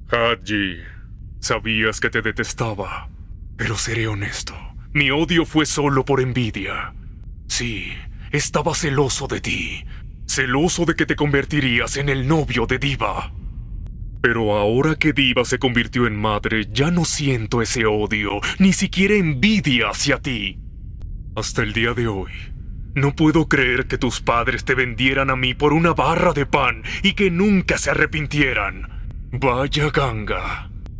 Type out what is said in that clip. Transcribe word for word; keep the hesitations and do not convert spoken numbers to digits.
Hadji, sabías que te detestaba, pero seré honesto. Mi odio fue solo por envidia. Sí, estaba celoso de ti, celoso de que te convertirías en el novio de Diva. Pero ahora que Diva se convirtió en madre, ya no siento ese odio, ni siquiera envidia hacia ti. Hasta el día de hoy, no puedo creer que tus padres te vendieran a mí por una barra de pan y que nunca se arrepintieran. Vaya ganga.